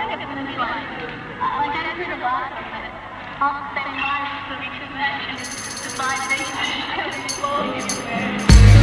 think it's going to be like I've heard a lot of it. All the same lives will be too much, and the vibration is flowing everywhere.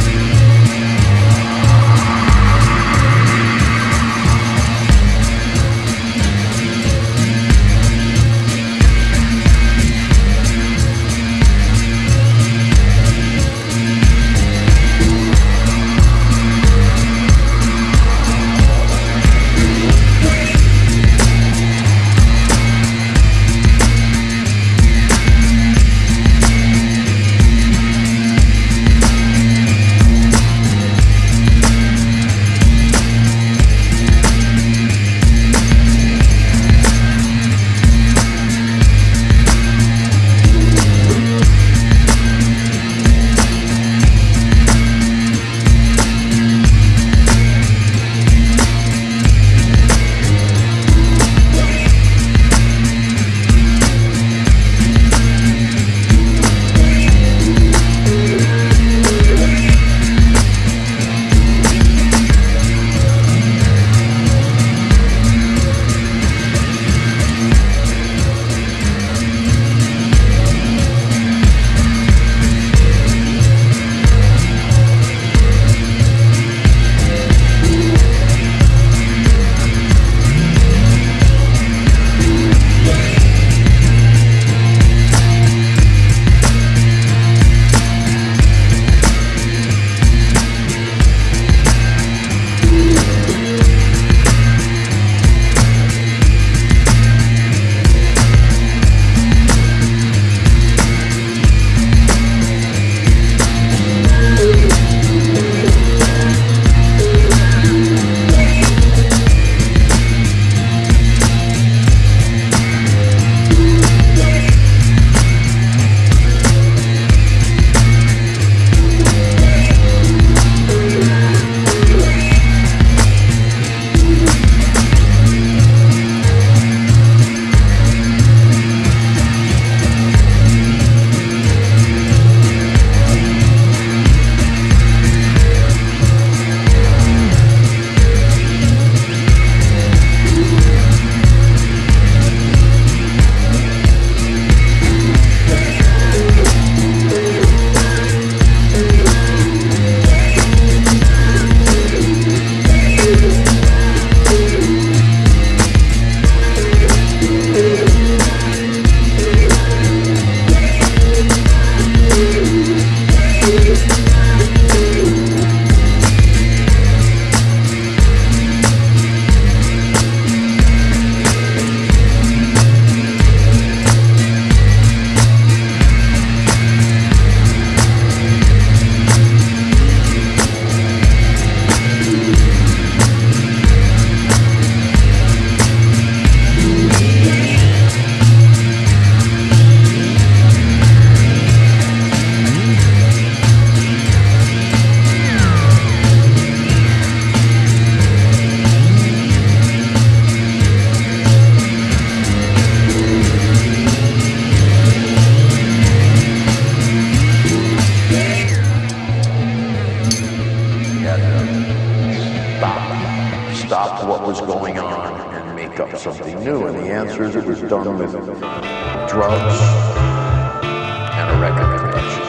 Stop what was going on and make up something new? And the answer is it was done with drugs and a record collection.